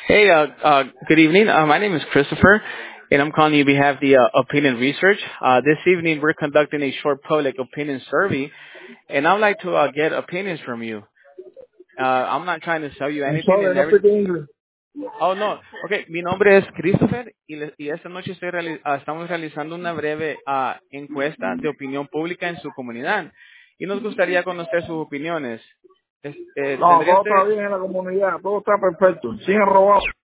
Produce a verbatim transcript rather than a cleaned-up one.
Hey, uh, uh, good evening. Uh, my name is Christopher, and I'm calling you on behalf of the uh, Opinion Research. Uh, this evening, we're conducting a short public opinion survey, and I'd like to uh, get opinions from you. Uh, I'm not trying to sell you I'm anything, sorry, and no every. speak English. Oh no, okay. Mi nombre es Christopher y, le- y esta noche estoy reali- ah, estamos realizando una breve ah, encuesta de opinión pública en su comunidad y nos gustaría conocer sus opiniones. Es- eh, No, ¿Tendría todo está usted? bien en la comunidad, todo está perfecto. Sin robar.